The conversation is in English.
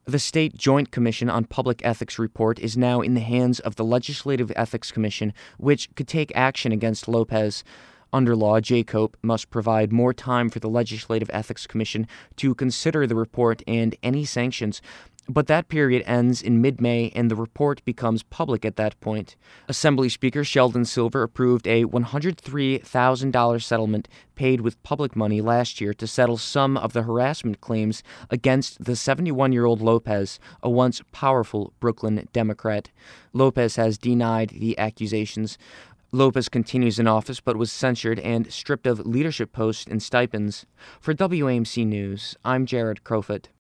The State Joint Commission on Public Ethics report is now in the hands of the Legislative Ethics Commission, which could take action against Lopez. Under law, JCOPE must provide more time for the Legislative Ethics Commission to consider the report and any sanctions. But that period ends in mid-May, and the report becomes public at that point. Assembly Speaker Sheldon Silver approved a $103,000 settlement paid with public money last year to settle some of the harassment claims against the 71-year-old Lopez, a once powerful Brooklyn Democrat. Lopez has denied the accusations. Lopez continues in office but was censured and stripped of leadership posts and stipends. For WAMC News, I'm Jared Crowfoot.